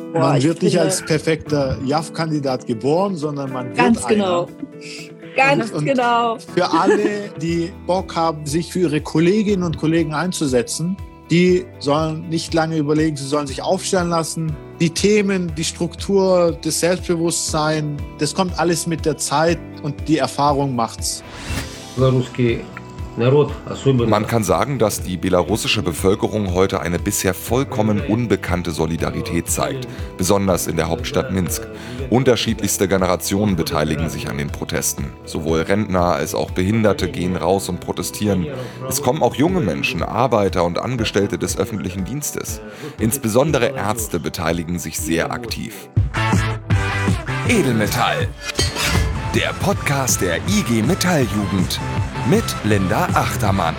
Man wird nicht als perfekter JAF-Kandidat geboren, sondern man wird Ganz genau. einer. Ganz genau. Für alle, die Bock haben, sich für ihre Kolleginnen und Kollegen einzusetzen, die sollen nicht lange überlegen, sie sollen sich aufstellen lassen. Die Themen, die Struktur, das Selbstbewusstsein, das kommt alles mit der Zeit und die Erfahrung macht's. Man kann sagen, dass die belarussische Bevölkerung heute eine bisher vollkommen unbekannte Solidarität zeigt, besonders in der Hauptstadt Minsk. Unterschiedlichste Generationen beteiligen sich an den Protesten. Sowohl Rentner als auch Behinderte gehen raus und protestieren. Es kommen auch junge Menschen, Arbeiter und Angestellte des öffentlichen Dienstes. Insbesondere Ärzte beteiligen sich sehr aktiv. Edelmetall. Der Podcast der IG Metall-Jugend mit Linda Achtermann.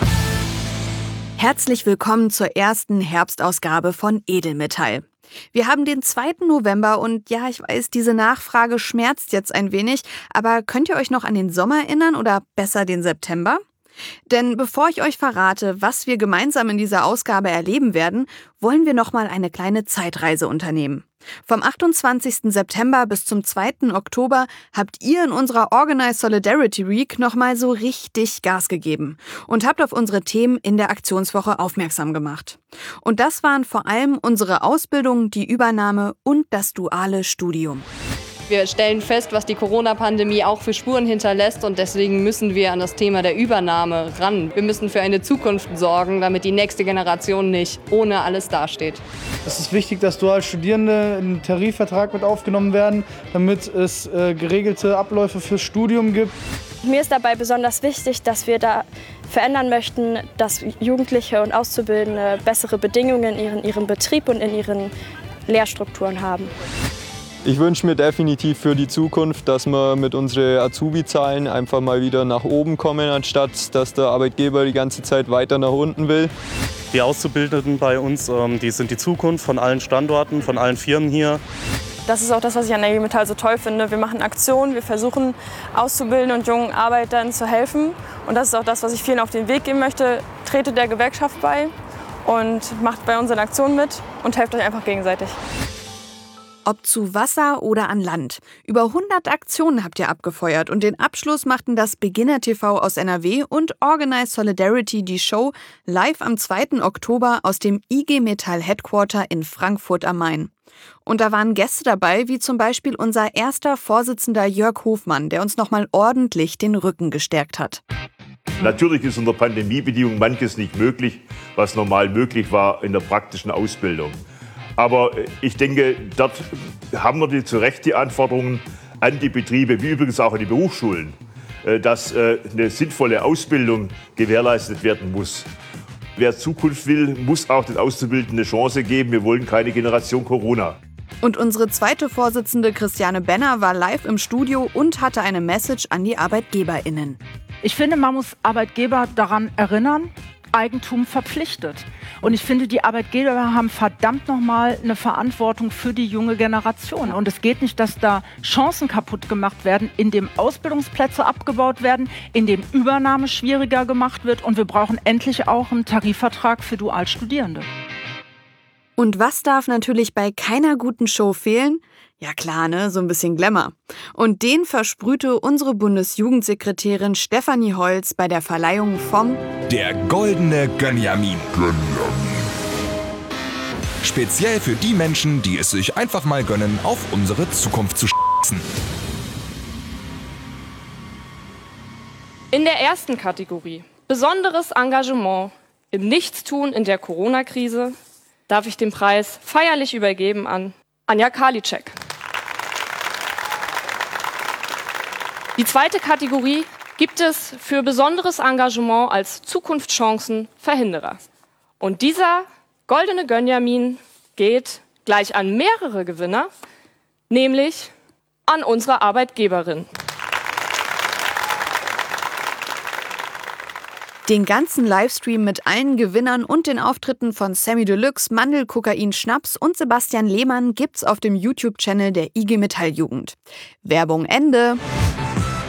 Herzlich willkommen zur ersten Herbstausgabe von Edelmetall. Wir haben den 2. November und ja, ich weiß, diese Nachfrage schmerzt jetzt ein wenig, aber könnt ihr euch noch an den Sommer erinnern oder besser den September? Denn bevor ich euch verrate, was wir gemeinsam in dieser Ausgabe erleben werden, wollen wir nochmal eine kleine Zeitreise unternehmen. Vom 28. September bis zum 2. Oktober habt ihr in unserer Organized Solidarity Week nochmal so richtig Gas gegeben und habt auf unsere Themen in der Aktionswoche aufmerksam gemacht. Und das waren vor allem unsere Ausbildung, die Übernahme und das duale Studium. Wir stellen fest, was die Corona-Pandemie auch für Spuren hinterlässt und deswegen müssen wir an das Thema der Übernahme ran. Wir müssen für eine Zukunft sorgen, damit die nächste Generation nicht ohne alles dasteht. Es ist wichtig, dass dual Studierende in den Tarifvertrag mit aufgenommen werden, damit es geregelte Abläufe fürs Studium gibt. Mir ist dabei besonders wichtig, dass wir da verändern möchten, dass Jugendliche und Auszubildende bessere Bedingungen in ihrem Betrieb und in ihren Lehrstrukturen haben. Ich wünsche mir definitiv für die Zukunft, dass wir mit unseren Azubi-Zahlen einfach mal wieder nach oben kommen, anstatt dass der Arbeitgeber die ganze Zeit weiter nach unten will. Die Auszubildenden bei uns, die sind die Zukunft von allen Standorten, von allen Firmen hier. Das ist auch das, was ich an der IG Metall so toll finde. Wir machen Aktionen, wir versuchen Auszubildenden und jungen Arbeitern zu helfen. Und das ist auch das, was ich vielen auf den Weg geben möchte. Tretet der Gewerkschaft bei und macht bei unseren Aktionen mit und helft euch einfach gegenseitig. Ob zu Wasser oder an Land. Über 100 Aktionen habt ihr abgefeuert und den Abschluss machten das Beginner TV aus NRW und Organized Solidarity die Show live am 2. Oktober aus dem IG Metall Headquarter in Frankfurt am Main. Und da waren Gäste dabei, wie zum Beispiel unser erster Vorsitzender Jörg Hofmann, der uns nochmal ordentlich den Rücken gestärkt hat. Natürlich ist unter Pandemiebedingungen manches nicht möglich, was normal möglich war in der praktischen Ausbildung. Aber ich denke, dort haben wir zu Recht die Anforderungen an die Betriebe, wie übrigens auch an die Berufsschulen, dass eine sinnvolle Ausbildung gewährleistet werden muss. Wer Zukunft will, muss auch den Auszubildenden eine Chance geben. Wir wollen keine Generation Corona. Und unsere zweite Vorsitzende Christiane Benner war live im Studio und hatte eine Message an die ArbeitgeberInnen. Ich finde, man muss Arbeitgeber daran erinnern, Eigentum verpflichtet. Und ich finde, die Arbeitgeber haben verdammt nochmal eine Verantwortung für die junge Generation. Und es geht nicht, dass da Chancen kaputt gemacht werden, indem Ausbildungsplätze abgebaut werden, indem Übernahme schwieriger gemacht wird. Und wir brauchen endlich auch einen Tarifvertrag für Dualstudierende. Und was darf natürlich bei keiner guten Show fehlen? Ja klar, ne? So ein bisschen Glamour. Und den versprühte unsere Bundesjugendsekretärin Stefanie Holz bei der Verleihung vom Der goldene Gönjamin. Speziell für die Menschen, die es sich einfach mal gönnen, auf unsere Zukunft zu schießen. In der ersten Kategorie, besonderes Engagement im Nichtstun in der Corona-Krise, darf ich den Preis feierlich übergeben an Anja Karliczek. Die zweite Kategorie gibt es für besonderes Engagement als Zukunftschancen-Verhinderer. Und dieser goldene Gönjamin geht gleich an mehrere Gewinner, nämlich an unsere Arbeitgeberin. Den ganzen Livestream mit allen Gewinnern und den Auftritten von Sammy Deluxe, Mandel, Kokain, Schnaps und Sebastian Lehmann gibt's auf dem YouTube-Channel der IG Metall-Jugend. Werbung Ende.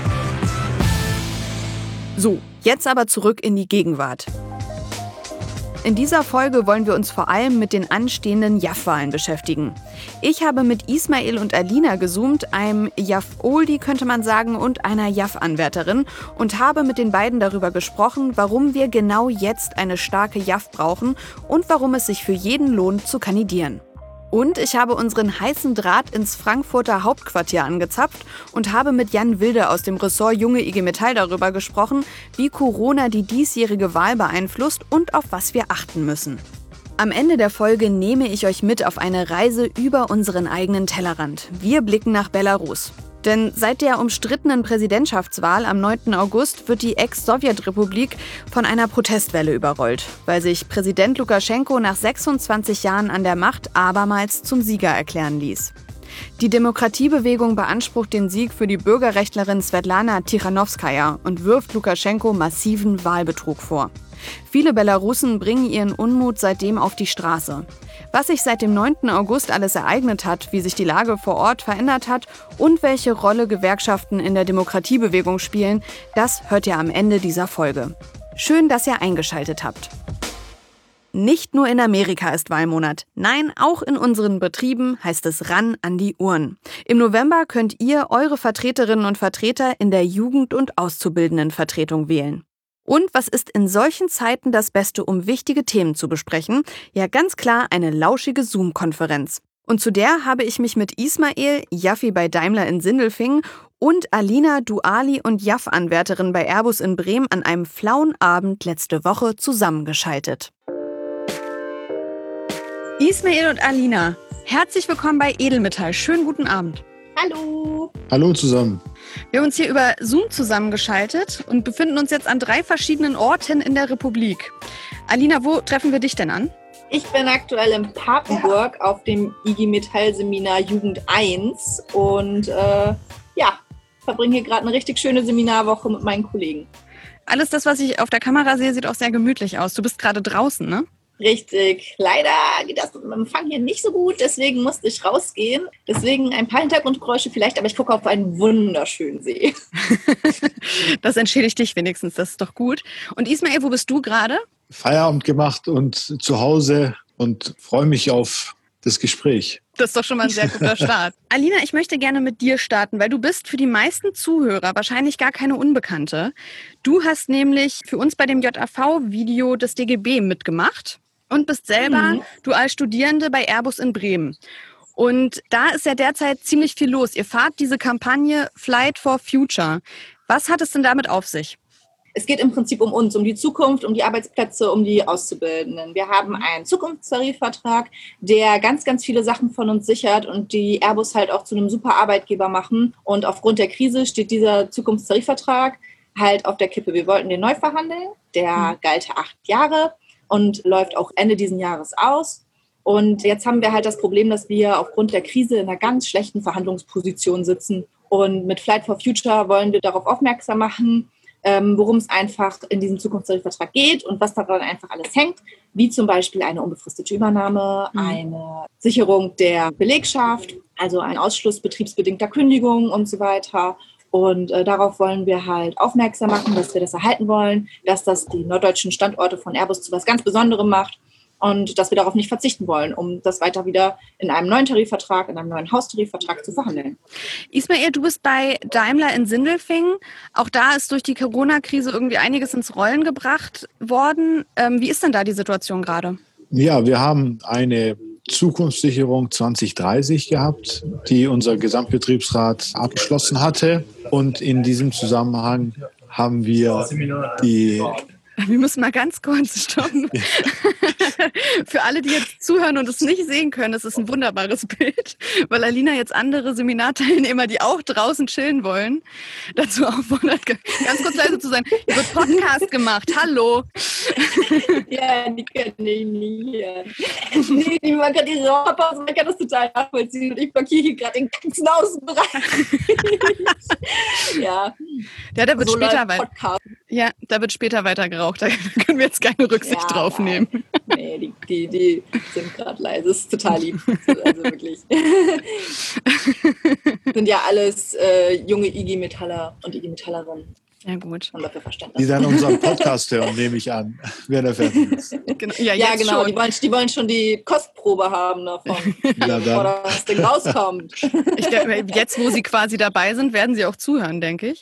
So, jetzt aber zurück in die Gegenwart. In dieser Folge wollen wir uns vor allem mit den anstehenden JAF-Wahlen beschäftigen. Ich habe mit Ismail und Alina gezoomt, einem JAF-Oldie könnte man sagen und einer JAF-Anwärterin und habe mit den beiden darüber gesprochen, warum wir genau jetzt eine starke JAF brauchen und warum es sich für jeden lohnt zu kandidieren. Und ich habe unseren heißen Draht ins Frankfurter Hauptquartier angezapft und habe mit Jan Wilde aus dem Ressort Junge IG Metall darüber gesprochen, wie Corona die diesjährige Wahl beeinflusst und auf was wir achten müssen. Am Ende der Folge nehme ich euch mit auf eine Reise über unseren eigenen Tellerrand. Wir blicken nach Belarus. Denn seit der umstrittenen Präsidentschaftswahl am 9. August wird die Ex-Sowjetrepublik von einer Protestwelle überrollt, weil sich Präsident Lukaschenko nach 26 Jahren an der Macht abermals zum Sieger erklären ließ. Die Demokratiebewegung beansprucht den Sieg für die Bürgerrechtlerin Svetlana Tichanowskaja und wirft Lukaschenko massiven Wahlbetrug vor. Viele Belarussen bringen ihren Unmut seitdem auf die Straße. Was sich seit dem 9. August alles ereignet hat, wie sich die Lage vor Ort verändert hat und welche Rolle Gewerkschaften in der Demokratiebewegung spielen, das hört ihr am Ende dieser Folge. Schön, dass ihr eingeschaltet habt. Nicht nur in Amerika ist Wahlmonat. Nein, auch in unseren Betrieben heißt es ran an die Urnen. Im November könnt ihr eure Vertreterinnen und Vertreter in der Jugend- und Auszubildendenvertretung wählen. Und was ist in solchen Zeiten das Beste, um wichtige Themen zu besprechen? Ja, ganz klar eine lauschige Zoom-Konferenz. Und zu der habe ich mich mit Ismail, Jaffi bei Daimler in Sindelfingen und Alina, Duali und JAF-Anwärterin bei Airbus in Bremen an einem flauen Abend letzte Woche zusammengeschaltet. Ismail und Alina, herzlich willkommen bei Edelmetall. Schönen guten Abend. Hallo. Hallo zusammen. Wir haben uns hier über Zoom zusammengeschaltet und befinden uns jetzt an 3 verschiedenen Orten in der Republik. Alina, wo treffen wir dich denn an? Ich bin aktuell in Papenburg auf dem IG Metall Seminar Jugend 1 und verbringe hier gerade eine richtig schöne Seminarwoche mit meinen Kollegen. Alles das, was ich auf der Kamera sehe, sieht auch sehr gemütlich aus. Du bist gerade draußen, ne? Richtig. Leider geht das mit dem Empfang hier nicht so gut, deswegen musste ich rausgehen. Deswegen ein paar Hintergrundgeräusche vielleicht, aber ich gucke auf einen wunderschönen See. Das entschädigt dich wenigstens, das ist doch gut. Und Ismail, wo bist du gerade? Feierabend gemacht und zu Hause und freue mich auf das Gespräch. Das ist doch schon mal ein sehr guter Start. Alina, ich möchte gerne mit dir starten, weil du bist für die meisten Zuhörer wahrscheinlich gar keine Unbekannte. Du hast nämlich für uns bei dem JAV-Video des DGB mitgemacht und bist selber dual Studierende bei Airbus in Bremen. Und da ist ja derzeit ziemlich viel los. Ihr fahrt diese Kampagne Flight for Future. Was hat es denn damit auf sich? Es geht im Prinzip um uns, um die Zukunft, um die Arbeitsplätze, um die Auszubildenden. Wir haben einen Zukunftstarifvertrag, der ganz, ganz viele Sachen von uns sichert und die Airbus halt auch zu einem super Arbeitgeber machen. Und aufgrund der Krise steht dieser Zukunftstarifvertrag halt auf der Kippe. Wir wollten den neu verhandeln. Der galt 8 Jahre und läuft auch Ende diesen Jahres aus. Und jetzt haben wir halt das Problem, dass wir aufgrund der Krise in einer ganz schlechten Verhandlungsposition sitzen. Und mit Flight for Future wollen wir darauf aufmerksam machen, worum es einfach in diesem Zukunftstarifvertrag geht und was daran einfach alles hängt, wie zum Beispiel eine unbefristete Übernahme, eine Sicherung der Belegschaft, also ein Ausschluss betriebsbedingter Kündigungen und so weiter. Und darauf wollen wir halt aufmerksam machen, dass wir das erhalten wollen, dass das die norddeutschen Standorte von Airbus zu was ganz Besonderem macht und dass wir darauf nicht verzichten wollen, um das weiter wieder in einem neuen Tarifvertrag, in einem neuen Haustarifvertrag zu verhandeln. Ismail, du bist bei Daimler in Sindelfingen. Auch da ist durch die Corona-Krise irgendwie einiges ins Rollen gebracht worden. Wie ist denn da die Situation gerade? Ja, wir haben eine Zukunftssicherung 2030 gehabt, die unser Gesamtbetriebsrat abgeschlossen hatte. Und in diesem Zusammenhang haben wir die... Wir müssen mal ganz kurz stoppen. Für alle, die jetzt zuhören und es nicht sehen können, es ist ein wunderbares Bild, weil Alina jetzt andere Seminarteilnehmer, die auch draußen chillen wollen, dazu auffordert, ganz kurz leise zu sein. Hier wird Podcast gemacht. Hallo. Ja, die können ich nie hören. Nee, man kann die Raucherpause, man kann das total nachvollziehen. Und ich blockiere hier gerade den ganzen Außenbereich. Ja, da wird später weiter. Ja, da wird später weiter geraucht. Da können wir jetzt keine Rücksicht drauf nehmen. Nee, die sind gerade leise. Das ist total lieb. Also wirklich. Sind ja alles junge IG-Metaller und IG-Metallerinnen. Ja, gut. Und dafür Verständnis. Die dann unseren Podcast hören, nehme ich an, wenn er fertig ist. Genau. Ja, genau. Die wollen schon die Kostprobe haben davon, bevor das Ding rauskommt. Jetzt, wo Sie quasi dabei sind, werden Sie auch zuhören, denke ich.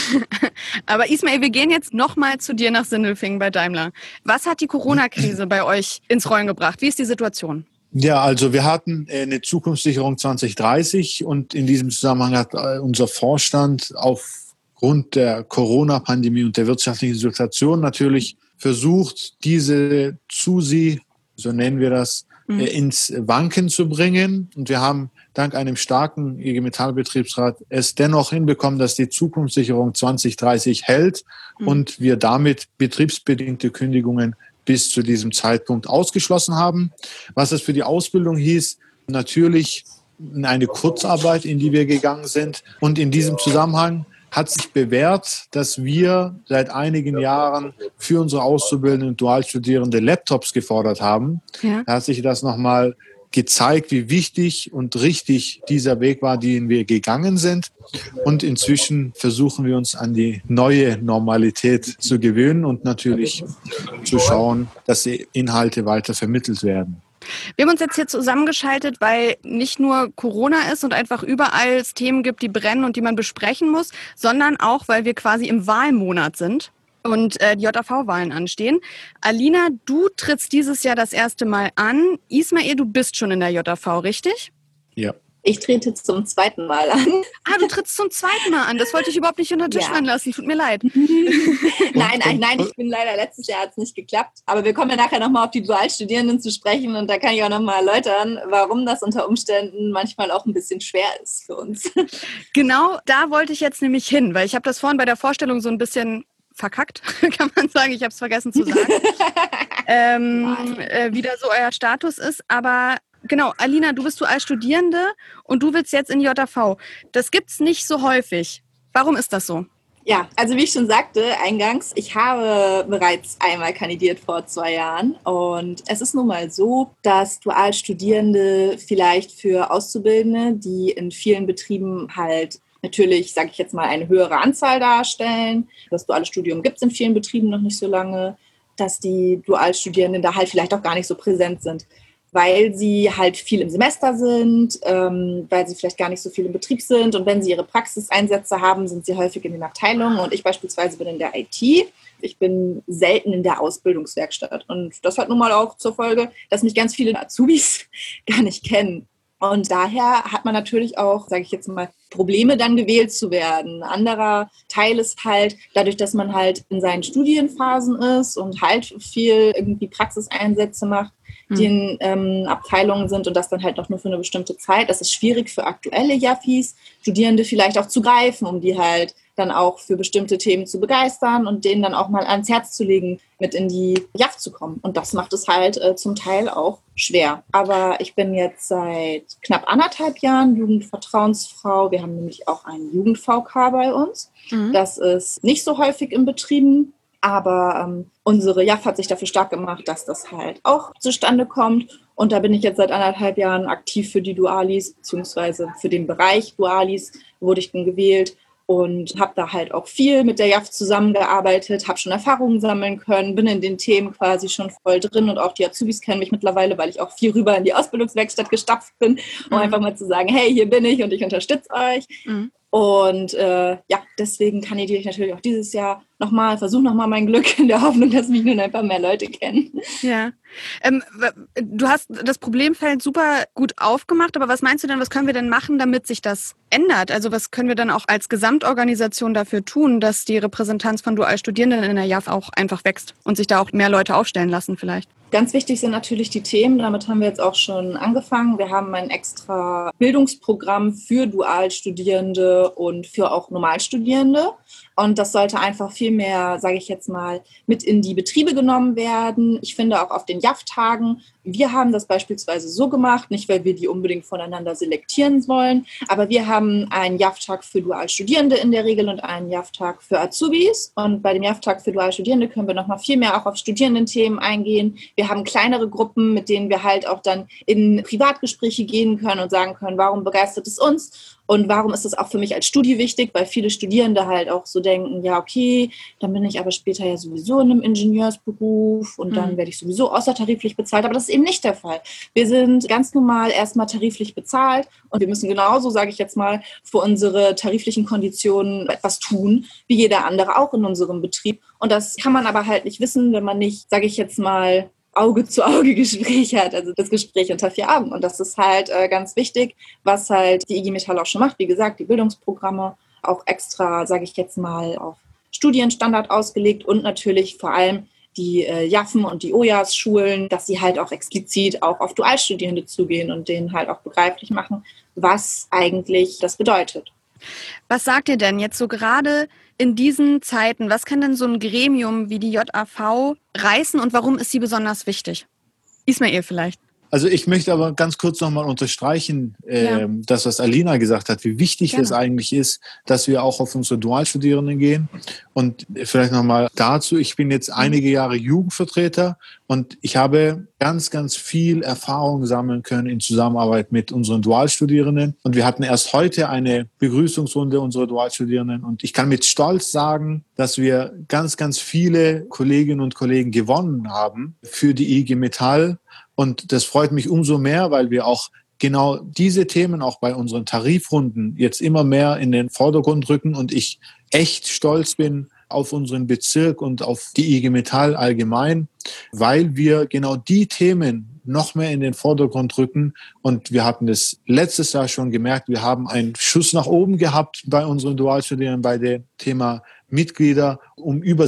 Aber Ismail, wir gehen jetzt nochmal zu dir nach Sindelfingen bei Daimler. Was hat die Corona-Krise bei euch ins Rollen gebracht? Wie ist die Situation? Ja, also wir hatten eine Zukunftssicherung 2030 und in diesem Zusammenhang hat unser Vorstand aufgrund der Corona-Pandemie und der wirtschaftlichen Situation natürlich versucht, diese ZUSI, so nennen wir das, ins Wanken zu bringen. Und wir haben dank einem starken IG Metall-Betriebsrat es dennoch hinbekommen, dass die Zukunftssicherung 2030 hält und wir damit betriebsbedingte Kündigungen bis zu diesem Zeitpunkt ausgeschlossen haben. Was es für die Ausbildung hieß, natürlich eine Kurzarbeit, in die wir gegangen sind. Und in diesem Zusammenhang hat sich bewährt, dass wir seit einigen Jahren für unsere Auszubildenden und Dualstudierende Laptops gefordert haben. Ja. Da hat sich das nochmal gezeigt, wie wichtig und richtig dieser Weg war, den wir gegangen sind. Und inzwischen versuchen wir uns an die neue Normalität zu gewöhnen und natürlich zu schauen, dass die Inhalte weiter vermittelt werden. Wir haben uns jetzt hier zusammengeschaltet, weil nicht nur Corona ist und einfach überall es Themen gibt, die brennen und die man besprechen muss, sondern auch, weil wir quasi im Wahlmonat sind und die JAV-Wahlen anstehen. Alina, du trittst dieses Jahr das erste Mal an. Ismail, du bist schon in der JAV, richtig? Ja. Ich trete zum zweiten Mal an. Ah, du trittst zum zweiten Mal an. Das wollte ich überhaupt nicht unter den Tisch fallen lassen. Tut mir leid. Nein, ich bin leider, letztes Jahr hat es nicht geklappt. Aber wir kommen ja nachher nochmal auf die Dualstudierenden zu sprechen. Und da kann ich auch nochmal erläutern, warum das unter Umständen manchmal auch ein bisschen schwer ist für uns. Genau, da wollte ich jetzt nämlich hin. Weil ich habe das vorhin bei der Vorstellung so ein bisschen verkackt, kann man sagen. Ich habe es vergessen zu sagen. Wie da so euer Status ist. Aber genau, Alina, du bist Dualstudierende und du willst jetzt in die JAV. Das gibt's nicht so häufig. Warum ist das so? Ja, also wie ich schon sagte eingangs, ich habe bereits einmal kandidiert vor 2 Jahren und es ist nun mal so, dass Dualstudierende vielleicht für Auszubildende, die in vielen Betrieben halt natürlich, sage ich jetzt mal, eine höhere Anzahl darstellen. Das duale Studium gibt es in vielen Betrieben noch nicht so lange, dass die Dualstudierenden da halt vielleicht auch gar nicht so präsent sind, weil sie halt viel im Semester sind, weil sie vielleicht gar nicht so viel im Betrieb sind. Und wenn sie ihre Praxiseinsätze haben, sind sie häufig in den Abteilungen. Und ich beispielsweise bin in der IT. Ich bin selten in der Ausbildungswerkstatt. Und das hat nun mal auch zur Folge, dass mich ganz viele Azubis gar nicht kennen. Und daher hat man natürlich auch, sage ich jetzt mal, Probleme dann gewählt zu werden. Ein anderer Teil ist halt, dadurch, dass man halt in seinen Studienphasen ist und halt viel irgendwie Praxiseinsätze macht, die in Abteilungen sind und das dann halt auch nur für eine bestimmte Zeit. Das ist schwierig für aktuelle Jafis, Studierende vielleicht auch zu greifen, um die halt dann auch für bestimmte Themen zu begeistern und denen dann auch mal ans Herz zu legen, mit in die JAF zu kommen. Und das macht es halt zum Teil auch schwer. Aber ich bin jetzt seit knapp 1,5 Jahren Jugendvertrauensfrau. Wir haben nämlich auch einen Jugend-VK bei uns. Das ist nicht so häufig in Betrieben. Aber unsere JAF hat sich dafür stark gemacht, dass das halt auch zustande kommt. Und da bin ich jetzt seit 1,5 Jahren aktiv für die Dualis, beziehungsweise für den Bereich Dualis wurde ich dann gewählt und habe da halt auch viel mit der JAF zusammengearbeitet, habe schon Erfahrungen sammeln können, bin in den Themen quasi schon voll drin und auch die Azubis kennen mich mittlerweile, weil ich auch viel rüber in die Ausbildungswerkstatt gestapft bin, um einfach mal zu sagen, hey, hier bin ich und ich unterstütze euch. Und deswegen kandidiere ich natürlich auch dieses Jahr versuche nochmal mein Glück in der Hoffnung, dass mich nun ein paar mehr Leute kennen. Ja. Du hast das Problemfeld super gut aufgemacht, aber was meinst du denn, was können wir denn machen, damit sich das ändert? Also was können wir dann auch als Gesamtorganisation dafür tun, dass die Repräsentanz von Dualstudierenden in der JAF auch einfach wächst und sich da auch mehr Leute aufstellen lassen vielleicht? Ganz wichtig sind natürlich die Themen, damit haben wir jetzt auch schon angefangen. Wir haben ein extra Bildungsprogramm für Dualstudierende und für auch Normalstudierende. Und das sollte einfach viel mehr, sage ich jetzt mal, mit in die Betriebe genommen werden. Ich finde auch auf den JAF-Tagen, wir haben das beispielsweise so gemacht, nicht weil wir die unbedingt voneinander selektieren wollen, aber wir haben einen JAF-Tag für Dualstudierende in der Regel und einen JAF-Tag für Azubis. Und bei dem JAF-Tag für Dualstudierende können wir nochmal viel mehr auch auf Studierendenthemen eingehen. Wir haben kleinere Gruppen, mit denen wir halt auch dann in Privatgespräche gehen können und sagen können, warum begeistert es uns? Und warum ist das auch für mich als Studi wichtig? Weil viele Studierende halt auch so denken, ja okay, dann bin ich aber später ja sowieso in einem Ingenieursberuf und dann werde ich sowieso außertariflich bezahlt. Aber das ist eben nicht der Fall. Wir sind ganz normal erstmal tariflich bezahlt und wir müssen genauso, sage ich jetzt mal, für unsere tariflichen Konditionen etwas tun, wie jeder andere auch in unserem Betrieb. Und das kann man aber halt nicht wissen, wenn man nicht, sage ich jetzt mal, Auge-zu-Auge-Gespräch hat, also das Gespräch unter 4 Augen. Und das ist halt ganz wichtig, was halt die IG Metall auch schon macht. Wie gesagt, die Bildungsprogramme auch extra, sage ich jetzt mal, auf Studienstandard ausgelegt und natürlich vor allem die JAFen und die OJAS-Schulen, dass sie halt auch explizit auch auf Dualstudierende zugehen und denen halt auch begreiflich machen, was eigentlich das bedeutet. Was sagt ihr denn jetzt so gerade in diesen Zeiten? Was kann denn so ein Gremium wie die JAV reißen und warum ist sie besonders wichtig? Ismail vielleicht. Also ich möchte aber ganz kurz nochmal unterstreichen, das, was Alina gesagt hat, wie wichtig es eigentlich ist, dass wir auch auf unsere Dualstudierenden gehen. Und vielleicht nochmal dazu, ich bin jetzt einige Jahre Jugendvertreter und ich habe ganz, ganz viel Erfahrung sammeln können in Zusammenarbeit mit unseren Dualstudierenden. Und wir hatten erst heute eine Begrüßungsrunde unserer Dualstudierenden. Und ich kann mit Stolz sagen, dass wir ganz, ganz viele Kolleginnen und Kollegen gewonnen haben für die IG Metall. Und das freut mich umso mehr, weil wir auch genau diese Themen auch bei unseren Tarifrunden jetzt immer mehr in den Vordergrund rücken und ich echt stolz bin auf unseren Bezirk und auf die IG Metall allgemein, weil wir genau die Themen noch mehr in den Vordergrund rücken. Und wir hatten es letztes Jahr schon gemerkt, wir haben einen Schuss nach oben gehabt bei unseren Dualstudierenden bei dem Thema Mitglieder um über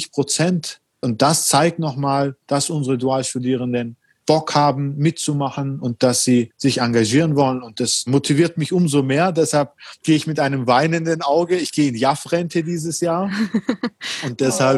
60%. Und das zeigt nochmal, dass unsere Dualstudierenden Bock haben, mitzumachen und dass sie sich engagieren wollen. Und das motiviert mich umso mehr. Deshalb gehe ich mit einem weinenden Auge. Ich gehe in JAF-Rente dieses Jahr. Und deshalb,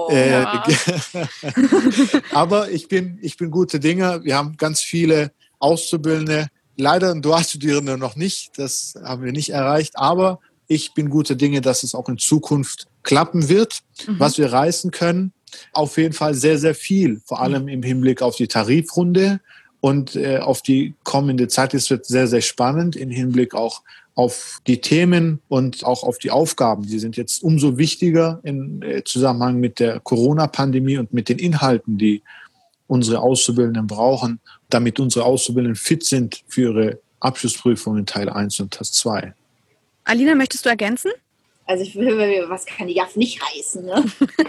aber ich bin gute Dinge. Wir haben ganz viele Auszubildende, leider ein Dualstudierende noch nicht. Das haben wir nicht erreicht. Aber ich bin gute Dinge, dass es auch in Zukunft klappen wird, was wir reißen können. Auf jeden Fall sehr, sehr viel, vor allem im Hinblick auf die Tarifrunde und auf die kommende Zeit. Es wird sehr, sehr spannend im Hinblick auch auf die Themen und auch auf die Aufgaben. Die sind jetzt umso wichtiger im Zusammenhang mit der Corona-Pandemie und mit den Inhalten, die unsere Auszubildenden brauchen, damit unsere Auszubildenden fit sind für ihre Abschlussprüfungen Teil 1 und Teil 2. Alina, möchtest du ergänzen? Also ich will, was kann die JAF nicht reißen, ne?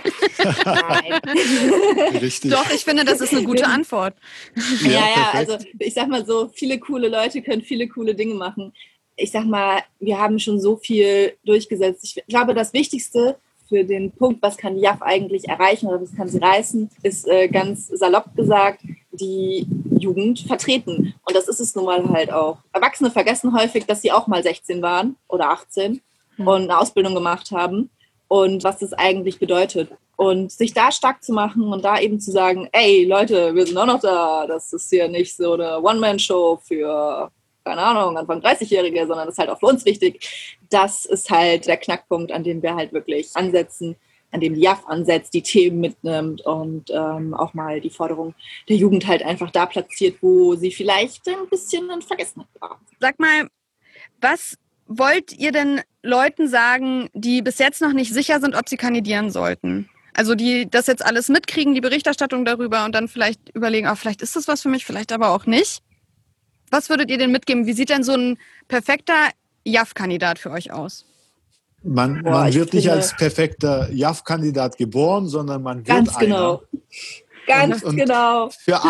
Nein. Richtig. Doch, ich finde, das ist eine gute Antwort. Ja, also ich sag mal so, viele coole Leute können viele coole Dinge machen. Ich sag mal, wir haben schon so viel durchgesetzt. Ich glaube, das Wichtigste für den Punkt, was kann die JAF eigentlich erreichen oder was kann sie reißen, ist ganz salopp gesagt, die Jugend vertreten. Und das ist es nun mal halt auch. Erwachsene vergessen häufig, dass sie auch mal 16 waren oder 18. Und eine Ausbildung gemacht haben und was das eigentlich bedeutet. Und sich da stark zu machen und da eben zu sagen, ey Leute, wir sind auch noch da, das ist hier nicht so eine One-Man-Show für, keine Ahnung, Anfang 30-Jährige, sondern das ist halt auch für uns wichtig. Das ist halt der Knackpunkt, an dem wir halt wirklich ansetzen, an dem die JAF ansetzt, die Themen mitnimmt und auch mal die Forderung der Jugend halt einfach da platziert, wo sie vielleicht ein bisschen in Vergessenheit war. Sag mal, was wollt ihr denn Leuten sagen, die bis jetzt noch nicht sicher sind, ob sie kandidieren sollten? Also die das jetzt alles mitkriegen, die Berichterstattung darüber und dann vielleicht überlegen, vielleicht ist das was für mich, vielleicht aber auch nicht. Was würdet ihr denn mitgeben? Wie sieht denn so ein perfekter JAF-Kandidat für euch aus? Man wird nicht als perfekter JAF-Kandidat geboren, sondern man wird ganz genau. einer. Ganz genau. Für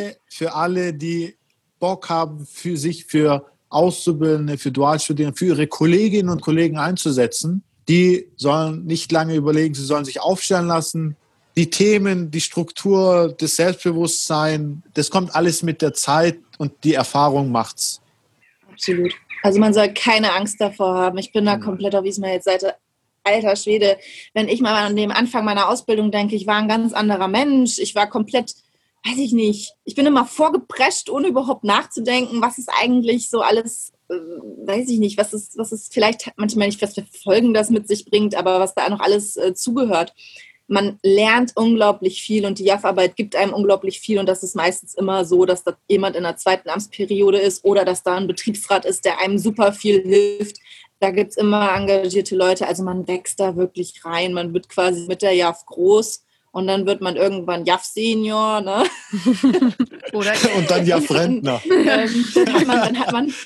alle, die Bock haben, für Auszubildende, für Dualstudierende, für ihre Kolleginnen und Kollegen einzusetzen. Die sollen nicht lange überlegen, sie sollen sich aufstellen lassen. Die Themen, die Struktur, das Selbstbewusstsein, das kommt alles mit der Zeit und die Erfahrung macht's. Absolut. Also man soll keine Angst davor haben. Ich bin da komplett auf Ismails Seite. Alter Schwede, wenn ich mal an den Anfang meiner Ausbildung denke, ich war ein ganz anderer Mensch. Ich war komplett, weiß ich nicht, ich bin immer vorgeprescht, ohne überhaupt nachzudenken, was ist eigentlich so alles, weiß ich nicht, was ist vielleicht manchmal nicht, was für Folgen das mit sich bringt, aber was da noch alles zugehört. Man lernt unglaublich viel und die JAF-Arbeit gibt einem unglaublich viel und das ist meistens immer so, dass da jemand in der zweiten Amtsperiode ist oder dass da ein Betriebsrat ist, der einem super viel hilft. Da gibt es immer engagierte Leute, also man wächst da wirklich rein, man wird quasi mit der JAF groß und dann wird man irgendwann JAF-Senior, ne? Und dann JAF-Rentner. Dann hat man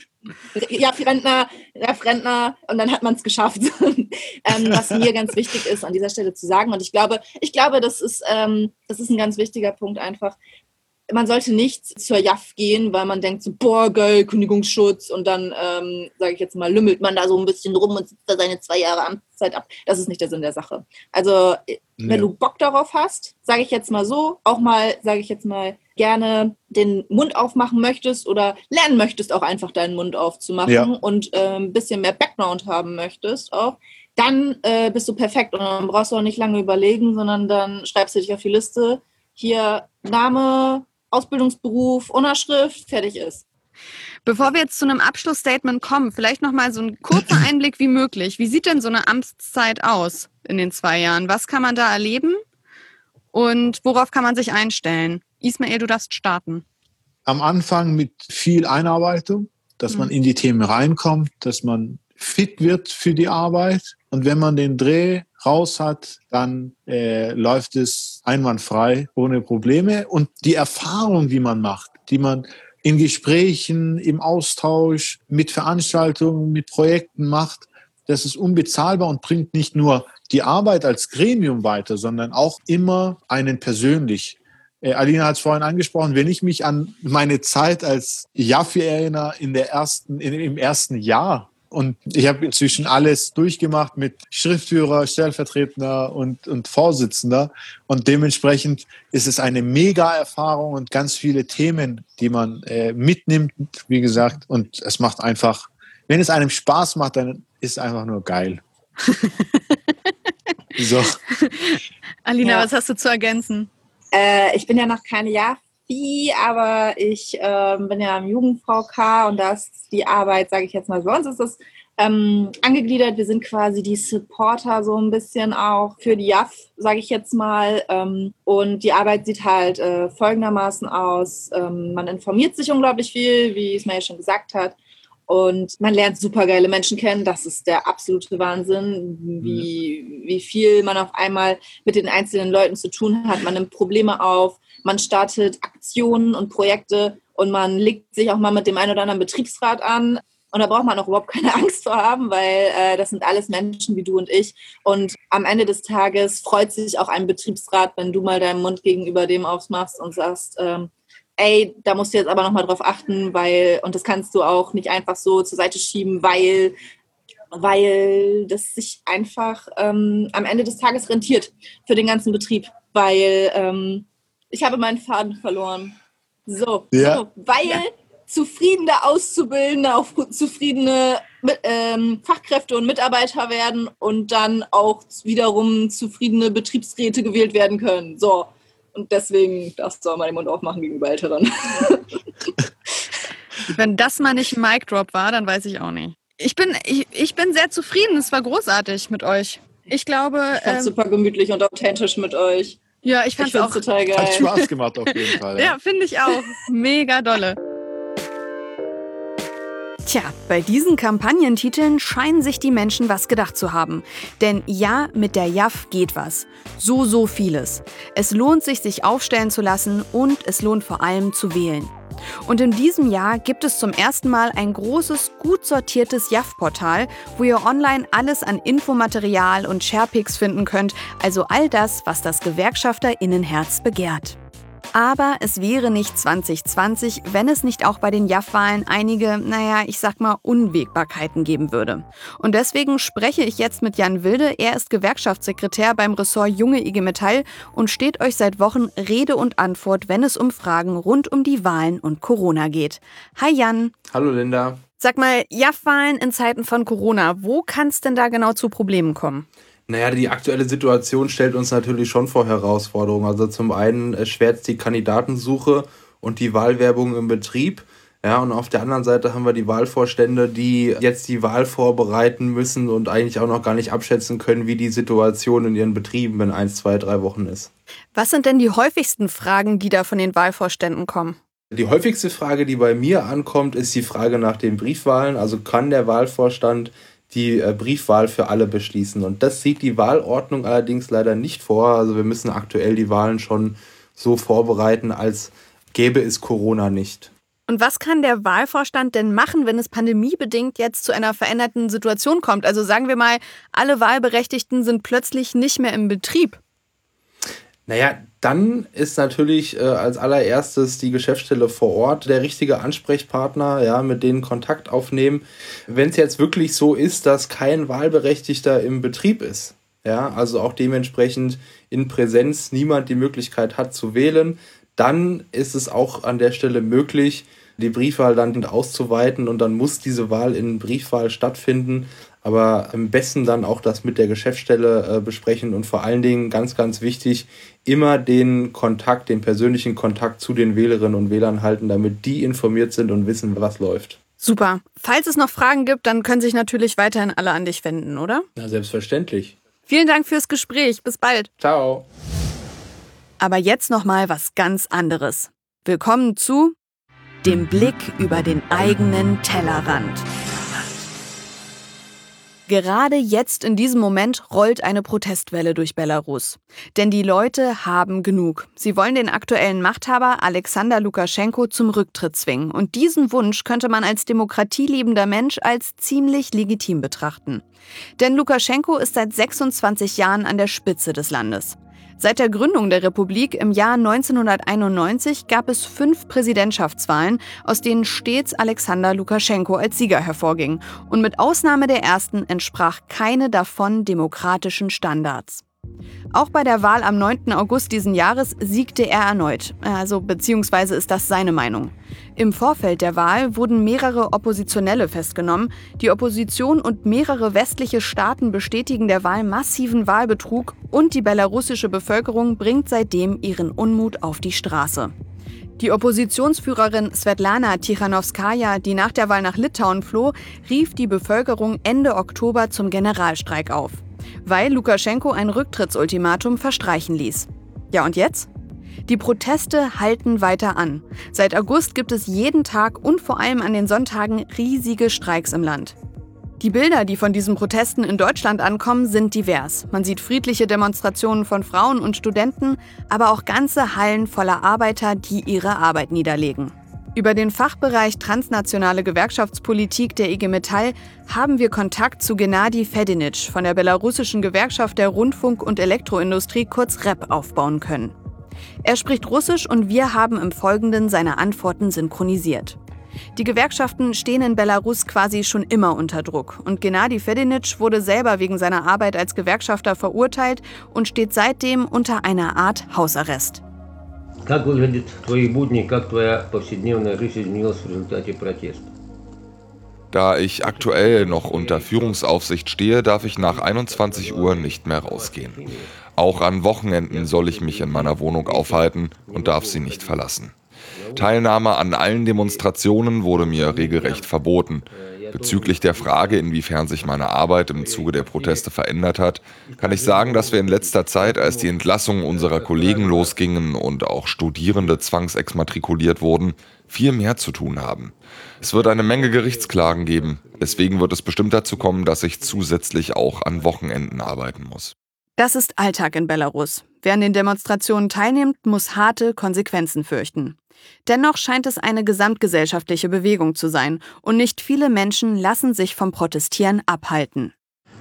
Rentner und dann hat man es geschafft. Was mir ganz wichtig ist, an dieser Stelle zu sagen, und ich glaube, das ist ein ganz wichtiger Punkt einfach. Man sollte nicht zur JAF gehen, weil man denkt so, boah, geil, Kündigungsschutz und dann, sage ich jetzt mal, lümmelt man da so ein bisschen rum und sitzt da seine 2 Jahre Amtszeit ab. Das ist nicht der Sinn der Sache. Also, wenn du Bock darauf hast, sage ich jetzt mal so, auch mal, sage ich jetzt mal, gerne den Mund aufmachen möchtest oder lernen möchtest, auch einfach deinen Mund aufzumachen und ein bisschen mehr Background haben möchtest auch, dann bist du perfekt und dann brauchst du auch nicht lange überlegen, sondern dann schreibst du dich auf die Liste, hier Name, Ausbildungsberuf, Unterschrift, fertig ist. Bevor wir jetzt zu einem Abschlussstatement kommen, vielleicht noch mal so ein kurzer Einblick wie möglich. Wie sieht denn so eine Amtszeit aus in den 2 Jahren? Was kann man da erleben und worauf kann man sich einstellen? Ismail, du darfst starten. Am Anfang mit viel Einarbeitung, dass man in die Themen reinkommt, dass man fit wird für die Arbeit. Und wenn man den Dreh raus hat, dann läuft es einwandfrei, ohne Probleme. Und die Erfahrung, die man macht, die man in Gesprächen, im Austausch, mit Veranstaltungen, mit Projekten macht, das ist unbezahlbar und bringt nicht nur die Arbeit als Gremium weiter, sondern auch immer einen persönlich. Alina hat es vorhin angesprochen, wenn ich mich an meine Zeit als JAFI erinnere im ersten Jahr, und ich habe inzwischen alles durchgemacht mit Schriftführer, Stellvertreter und Vorsitzender. Und dementsprechend ist es eine Mega-Erfahrung und ganz viele Themen, die man mitnimmt, wie gesagt. Und es macht einfach, wenn es einem Spaß macht, dann ist es einfach nur geil. So. Alina, was hast du zu ergänzen? Ich bin ja noch keine JAFI, aber ich bin ja im Jugend-VK und da ist die Arbeit, sage ich jetzt mal, bei uns ist das angegliedert. Wir sind quasi die Supporter so ein bisschen auch für die JAF, sage ich jetzt mal. Und die Arbeit sieht halt folgendermaßen aus. Man informiert sich unglaublich viel, wie Ismail schon gesagt hat. Und man lernt supergeile Menschen kennen. Das ist der absolute Wahnsinn, wie viel man auf einmal mit den einzelnen Leuten zu tun hat. Man nimmt Probleme auf, man startet Aktionen und Projekte und man legt sich auch mal mit dem einen oder anderen Betriebsrat an. Und da braucht man auch überhaupt keine Angst vor haben, weil das sind alles Menschen wie du und ich. Und am Ende des Tages freut sich auch ein Betriebsrat, wenn du mal deinen Mund gegenüber dem aufmachst und sagst, ey, da musst du jetzt aber nochmal drauf achten, und das kannst du auch nicht einfach so zur Seite schieben, weil das sich einfach am Ende des Tages rentiert für den ganzen Betrieb. Weil ich habe meinen Faden verloren. Weil zufriedene Auszubildende auch zufriedene Fachkräfte und Mitarbeiter werden und dann auch wiederum zufriedene Betriebsräte gewählt werden können. So. Und deswegen darfst du auch mal den Mund aufmachen gegenüber Älteren. Wenn das mal nicht ein Mic-Drop war, dann weiß ich auch nicht. Ich bin sehr zufrieden. Es war großartig mit euch. Ich glaube... Ich fand's super gemütlich und authentisch mit euch. Ja, ich fand's auch total geil. Hat Spaß gemacht auf jeden Fall. Ja, finde ich auch. Mega dolle. Tja, bei diesen Kampagnentiteln scheinen sich die Menschen was gedacht zu haben. Denn ja, mit der JAF geht was. So vieles. Es lohnt sich aufstellen zu lassen und es lohnt vor allem zu wählen. Und in diesem Jahr gibt es zum ersten Mal ein großes, gut sortiertes JAF-Portal, wo ihr online alles an Infomaterial und Sharepics finden könnt, also all das, was das GewerkschafterInnenherz begehrt. Aber es wäre nicht 2020, wenn es nicht auch bei den JAF-Wahlen einige, Unwägbarkeiten geben würde. Und deswegen spreche ich jetzt mit Jan Wilde. Er ist Gewerkschaftssekretär beim Ressort Junge IG Metall und steht euch seit Wochen Rede und Antwort, wenn es um Fragen rund um die Wahlen und Corona geht. Hi Jan. Hallo Linda. Sag mal, JAF-Wahlen in Zeiten von Corona, wo kann es denn da genau zu Problemen kommen? Naja, die aktuelle Situation stellt uns natürlich schon vor Herausforderungen. Also zum einen erschwert die Kandidatensuche und die Wahlwerbung im Betrieb. Ja, und auf der anderen Seite haben wir die Wahlvorstände, die jetzt die Wahl vorbereiten müssen und eigentlich auch noch gar nicht abschätzen können, wie die Situation in ihren Betrieben in 1, 2, 3 Wochen ist. Was sind denn die häufigsten Fragen, die da von den Wahlvorständen kommen? Die häufigste Frage, die bei mir ankommt, ist die Frage nach den Briefwahlen. Also kann der Wahlvorstand die Briefwahl für alle beschließen. Und das sieht die Wahlordnung allerdings leider nicht vor. Also wir müssen aktuell die Wahlen schon so vorbereiten, als gäbe es Corona nicht. Und was kann der Wahlvorstand denn machen, wenn es pandemiebedingt jetzt zu einer veränderten Situation kommt? Also sagen wir mal, alle Wahlberechtigten sind plötzlich nicht mehr im Betrieb. Naja, dann ist natürlich als allererstes die Geschäftsstelle vor Ort der richtige Ansprechpartner, ja, mit denen Kontakt aufnehmen. Wenn es jetzt wirklich so ist, dass kein Wahlberechtigter im Betrieb ist, ja, also auch dementsprechend in Präsenz niemand die Möglichkeit hat zu wählen, dann ist es auch an der Stelle möglich, die Briefwahl dann auszuweiten und dann muss diese Wahl in Briefwahl stattfinden. Aber am besten dann auch das mit der Geschäftsstelle besprechen und vor allen Dingen ganz, ganz wichtig, immer den persönlichen Kontakt zu den Wählerinnen und Wählern halten, damit die informiert sind und wissen, was läuft. Super. Falls es noch Fragen gibt, dann können sich natürlich weiterhin alle an dich wenden, oder? Ja, selbstverständlich. Vielen Dank fürs Gespräch. Bis bald. Ciao. Aber jetzt noch mal was ganz anderes. Willkommen zu dem Blick über den eigenen Tellerrand. Gerade jetzt in diesem Moment rollt eine Protestwelle durch Belarus. Denn die Leute haben genug. Sie wollen den aktuellen Machthaber Alexander Lukaschenko zum Rücktritt zwingen. Und diesen Wunsch könnte man als demokratieliebender Mensch als ziemlich legitim betrachten. Denn Lukaschenko ist seit 26 Jahren an der Spitze des Landes. Seit der Gründung der Republik im Jahr 1991 gab es 5 Präsidentschaftswahlen, aus denen stets Alexander Lukaschenko als Sieger hervorging. Und mit Ausnahme der ersten entsprach keine davon demokratischen Standards. Auch bei der Wahl am 9. August diesen Jahres siegte er erneut. Beziehungsweise ist das seine Meinung. Im Vorfeld der Wahl wurden mehrere Oppositionelle festgenommen. Die Opposition und mehrere westliche Staaten bestätigen der Wahl massiven Wahlbetrug und die belarussische Bevölkerung bringt seitdem ihren Unmut auf die Straße. Die Oppositionsführerin Svetlana Tichanowskaja, die nach der Wahl nach Litauen floh, rief die Bevölkerung Ende Oktober zum Generalstreik auf, weil Lukaschenko ein Rücktrittsultimatum verstreichen ließ. Ja, und jetzt? Die Proteste halten weiter an. Seit August gibt es jeden Tag und vor allem an den Sonntagen riesige Streiks im Land. Die Bilder, die von diesen Protesten in Deutschland ankommen, sind divers. Man sieht friedliche Demonstrationen von Frauen und Studenten, aber auch ganze Hallen voller Arbeiter, die ihre Arbeit niederlegen. Über den Fachbereich Transnationale Gewerkschaftspolitik der IG Metall haben wir Kontakt zu Gennadi Fedinic von der belarussischen Gewerkschaft der Rundfunk- und Elektroindustrie, kurz REP, aufbauen können. Er spricht Russisch und wir haben im Folgenden seine Antworten synchronisiert. Die Gewerkschaften stehen in Belarus quasi schon immer unter Druck und Gennadi Fedinic wurde selber wegen seiner Arbeit als Gewerkschafter verurteilt und steht seitdem unter einer Art Hausarrest. Как выглядят твои будни, как твоя повседневная жизнь изменилась в результате протеста? Da ich aktuell noch unter Führungsaufsicht stehe, darf ich nach 21 Uhr nicht mehr rausgehen. Auch an Wochenenden soll ich mich in meiner Wohnung aufhalten und darf sie nicht verlassen. Teilnahme an allen Demonstrationen wurde mir regelrecht verboten. Bezüglich der Frage, inwiefern sich meine Arbeit im Zuge der Proteste verändert hat, kann ich sagen, dass wir in letzter Zeit, als die Entlassungen unserer Kollegen losgingen und auch Studierende zwangsexmatrikuliert wurden, viel mehr zu tun haben. Es wird eine Menge Gerichtsklagen geben. Deswegen wird es bestimmt dazu kommen, dass ich zusätzlich auch an Wochenenden arbeiten muss. Das ist Alltag in Belarus. Wer an den Demonstrationen teilnimmt, muss harte Konsequenzen fürchten. Dennoch scheint es eine gesamtgesellschaftliche Bewegung zu sein und nicht viele Menschen lassen sich vom Protestieren abhalten.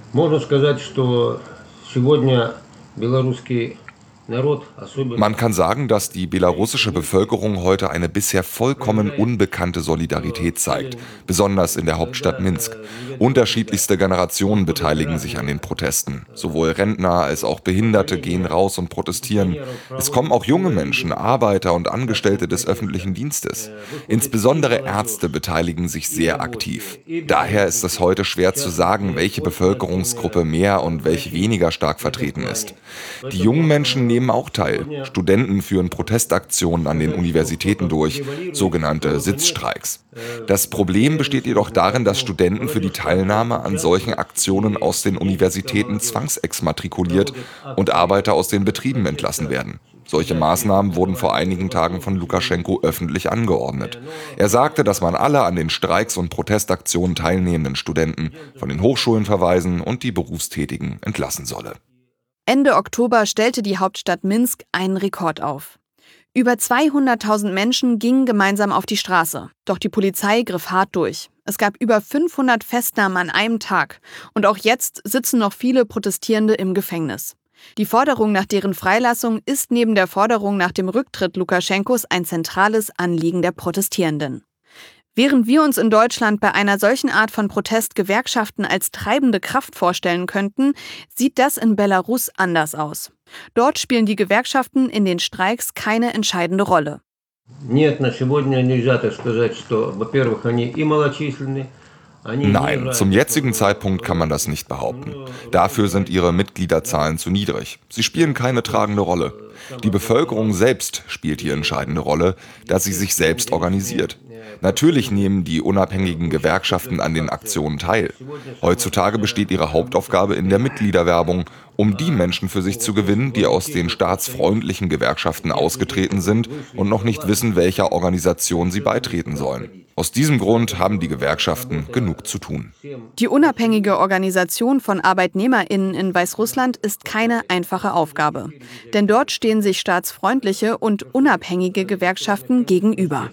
Man kann sagen, dass die belarussische Bevölkerung heute eine bisher vollkommen unbekannte Solidarität zeigt, besonders in der Hauptstadt Minsk. Unterschiedlichste Generationen beteiligen sich an den Protesten. Sowohl Rentner als auch Behinderte gehen raus und protestieren. Es kommen auch junge Menschen, Arbeiter und Angestellte des öffentlichen Dienstes. Insbesondere Ärzte beteiligen sich sehr aktiv. Daher ist es heute schwer zu sagen, welche Bevölkerungsgruppe mehr und welche weniger stark vertreten ist. Die jungen Menschen nehmen auch teil. Studenten führen Protestaktionen an den Universitäten durch, sogenannte Sitzstreiks. Das Problem besteht jedoch darin, dass Studenten für die Teilnahme an solchen Aktionen aus den Universitäten zwangsexmatrikuliert und Arbeiter aus den Betrieben entlassen werden. Solche Maßnahmen wurden vor einigen Tagen von Lukaschenko öffentlich angeordnet. Er sagte, dass man alle an den Streiks und Protestaktionen teilnehmenden Studenten von den Hochschulen verweisen und die Berufstätigen entlassen solle. Ende Oktober stellte die Hauptstadt Minsk einen Rekord auf. Über 200.000 Menschen gingen gemeinsam auf die Straße. Doch die Polizei griff hart durch. Es gab über 500 Festnahmen an einem Tag. Und auch jetzt sitzen noch viele Protestierende im Gefängnis. Die Forderung nach deren Freilassung ist neben der Forderung nach dem Rücktritt Lukaschenkos ein zentrales Anliegen der Protestierenden. Während wir uns in Deutschland bei einer solchen Art von Protest Gewerkschaften als treibende Kraft vorstellen könnten, sieht das in Belarus anders aus. Dort spielen die Gewerkschaften in den Streiks keine entscheidende Rolle. Nein, zum jetzigen Zeitpunkt kann man das nicht behaupten. Dafür sind ihre Mitgliederzahlen zu niedrig. Sie spielen keine tragende Rolle. Die Bevölkerung selbst spielt die entscheidende Rolle, da sie sich selbst organisiert. Natürlich nehmen die unabhängigen Gewerkschaften an den Aktionen teil. Heutzutage besteht ihre Hauptaufgabe in der Mitgliederwerbung, um die Menschen für sich zu gewinnen, die aus den staatsfreundlichen Gewerkschaften ausgetreten sind und noch nicht wissen, welcher Organisation sie beitreten sollen. Aus diesem Grund haben die Gewerkschaften genug zu tun. Die unabhängige Organisation von ArbeitnehmerInnen in Weißrussland ist keine einfache Aufgabe. Denn dort stehen sich staatsfreundliche und unabhängige Gewerkschaften gegenüber.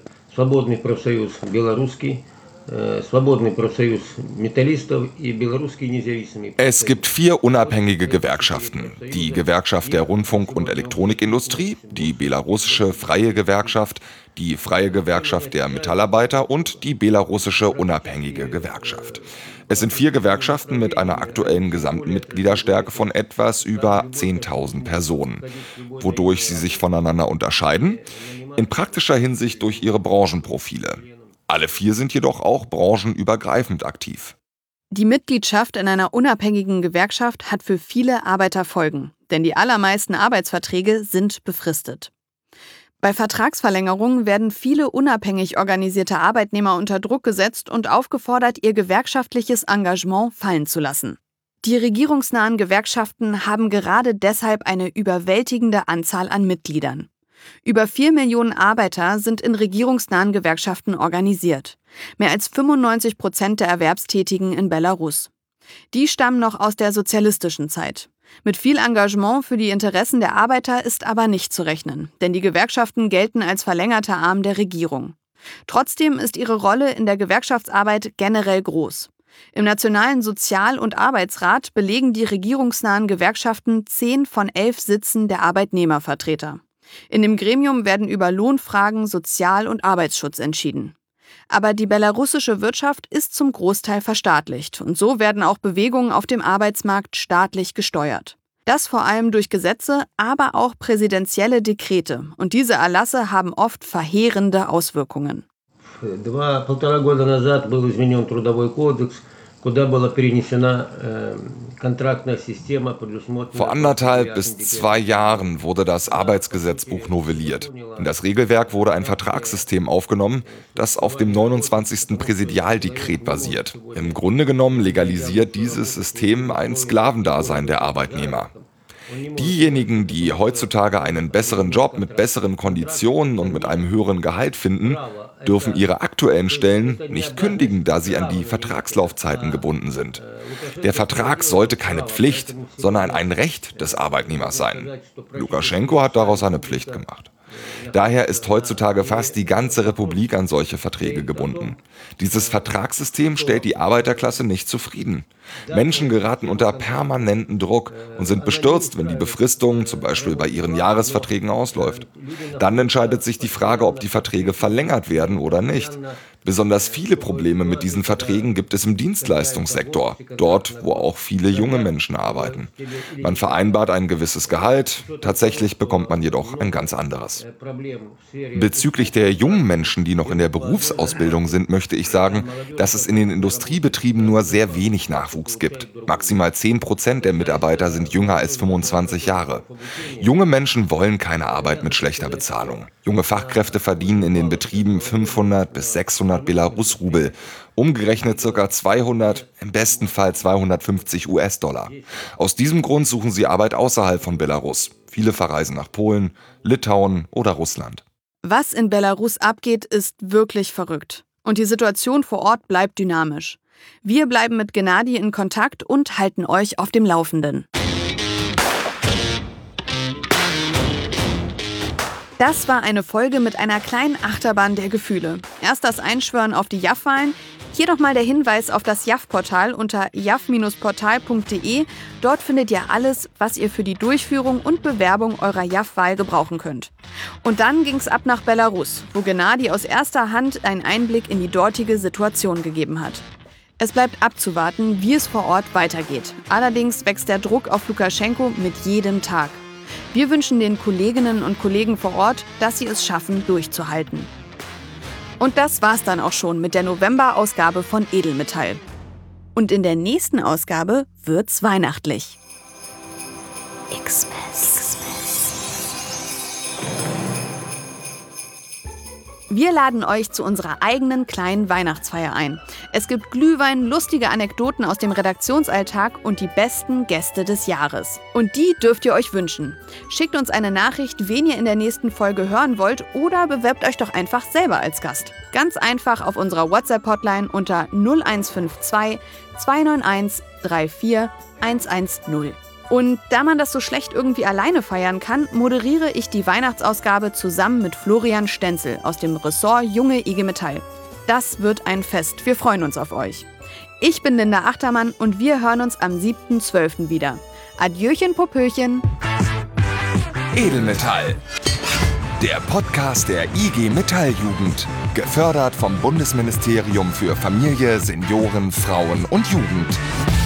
Es gibt 4 unabhängige Gewerkschaften. Die Gewerkschaft der Rundfunk- und Elektronikindustrie, die belarussische Freie Gewerkschaft, die Freie Gewerkschaft der Metallarbeiter und die belarussische Unabhängige Gewerkschaft. Es sind 4 Gewerkschaften mit einer aktuellen gesamten Mitgliederstärke von etwas über 10.000 Personen. Wodurch sie sich voneinander unterscheiden? In praktischer Hinsicht durch ihre Branchenprofile. Alle 4 sind jedoch auch branchenübergreifend aktiv. Die Mitgliedschaft in einer unabhängigen Gewerkschaft hat für viele Arbeiter Folgen, denn die allermeisten Arbeitsverträge sind befristet. Bei Vertragsverlängerungen werden viele unabhängig organisierte Arbeitnehmer unter Druck gesetzt und aufgefordert, ihr gewerkschaftliches Engagement fallen zu lassen. Die regierungsnahen Gewerkschaften haben gerade deshalb eine überwältigende Anzahl an Mitgliedern. Über 4 Millionen Arbeiter sind in regierungsnahen Gewerkschaften organisiert. Mehr als 95% der Erwerbstätigen in Belarus. Die stammen noch aus der sozialistischen Zeit. Mit viel Engagement für die Interessen der Arbeiter ist aber nicht zu rechnen, denn die Gewerkschaften gelten als verlängerter Arm der Regierung. Trotzdem ist ihre Rolle in der Gewerkschaftsarbeit generell groß. Im Nationalen Sozial- und Arbeitsrat belegen die regierungsnahen Gewerkschaften 10 von 11 Sitzen der Arbeitnehmervertreter. In dem Gremium werden über Lohnfragen, Sozial- und Arbeitsschutz entschieden. Aber die belarussische Wirtschaft ist zum Großteil verstaatlicht und so werden auch Bewegungen auf dem Arbeitsmarkt staatlich gesteuert. Das vor allem durch Gesetze, aber auch präsidentielle Dekrete. Und diese Erlasse haben oft verheerende Auswirkungen. 2,5 года назад был изменен трудовой кодекс, куда была перенесена контрактная система, предусмотрена. Vor 1,5 bis 2 Jahren wurde das Arbeitsgesetzbuch novelliert. In das Regelwerk wurde ein Vertragssystem aufgenommen, das auf dem 29. Präsidialdekret basiert. Im Grunde genommen legalisiert dieses System ein Sklavendasein der Arbeitnehmer. Diejenigen, die heutzutage einen besseren Job mit besseren Konditionen und mit einem höheren Gehalt finden, dürfen ihre aktuellen Stellen nicht kündigen, da sie an die Vertragslaufzeiten gebunden sind. Der Vertrag sollte keine Pflicht, sondern ein Recht des Arbeitnehmers sein. Lukaschenko hat daraus eine Pflicht gemacht. Daher ist heutzutage fast die ganze Republik an solche Verträge gebunden. Dieses Vertragssystem stellt die Arbeiterklasse nicht zufrieden. Menschen geraten unter permanenten Druck und sind bestürzt, wenn die Befristung zum Beispiel bei ihren Jahresverträgen ausläuft. Dann entscheidet sich die Frage, ob die Verträge verlängert werden oder nicht. Besonders viele Probleme mit diesen Verträgen gibt es im Dienstleistungssektor, dort, wo auch viele junge Menschen arbeiten. Man vereinbart ein gewisses Gehalt, tatsächlich bekommt man jedoch ein ganz anderes. Bezüglich der jungen Menschen, die noch in der Berufsausbildung sind, möchte ich sagen, dass es in den Industriebetrieben nur sehr wenig Nachwuchs gibt. Maximal 10% der Mitarbeiter sind jünger als 25 Jahre. Junge Menschen wollen keine Arbeit mit schlechter Bezahlung. Junge Fachkräfte verdienen in den Betrieben 500 bis 600 200 Belarus-Rubel, umgerechnet ca. 200, im besten Fall 250 US-Dollar. Aus diesem Grund suchen sie Arbeit außerhalb von Belarus. Viele verreisen nach Polen, Litauen oder Russland. Was in Belarus abgeht, ist wirklich verrückt. Und die Situation vor Ort bleibt dynamisch. Wir bleiben mit Gennadi in Kontakt und halten euch auf dem Laufenden. Das war eine Folge mit einer kleinen Achterbahn der Gefühle. Erst das Einschwören auf die JAF-Wahlen. Hier nochmal der Hinweis auf das JAF-Portal unter jaf-portal.de. Dort findet ihr alles, was ihr für die Durchführung und Bewerbung eurer JAF-Wahl gebrauchen könnt. Und dann ging's ab nach Belarus, wo Gennadi aus erster Hand einen Einblick in die dortige Situation gegeben hat. Es bleibt abzuwarten, wie es vor Ort weitergeht. Allerdings wächst der Druck auf Lukaschenko mit jedem Tag. Wir wünschen den Kolleginnen und Kollegen vor Ort, dass sie es schaffen, durchzuhalten. Und das war's dann auch schon mit der November-Ausgabe von Edelmetall. Und in der nächsten Ausgabe wird's weihnachtlich. Xmas. Wir laden euch zu unserer eigenen kleinen Weihnachtsfeier ein. Es gibt Glühwein, lustige Anekdoten aus dem Redaktionsalltag und die besten Gäste des Jahres. Und die dürft ihr euch wünschen. Schickt uns eine Nachricht, wen ihr in der nächsten Folge hören wollt, oder bewerbt euch doch einfach selber als Gast. Ganz einfach auf unserer WhatsApp-Hotline unter 0152 291 34 110. Und da man das so schlecht irgendwie alleine feiern kann, moderiere ich die Weihnachtsausgabe zusammen mit Florian Stenzel aus dem Ressort Junge IG Metall. Das wird ein Fest, wir freuen uns auf euch. Ich bin Linda Achtermann und wir hören uns am 7.12. wieder. Adieuchen, Popöchen. Edelmetall. Der Podcast der IG Metalljugend. Gefördert vom Bundesministerium für Familie, Senioren, Frauen und Jugend.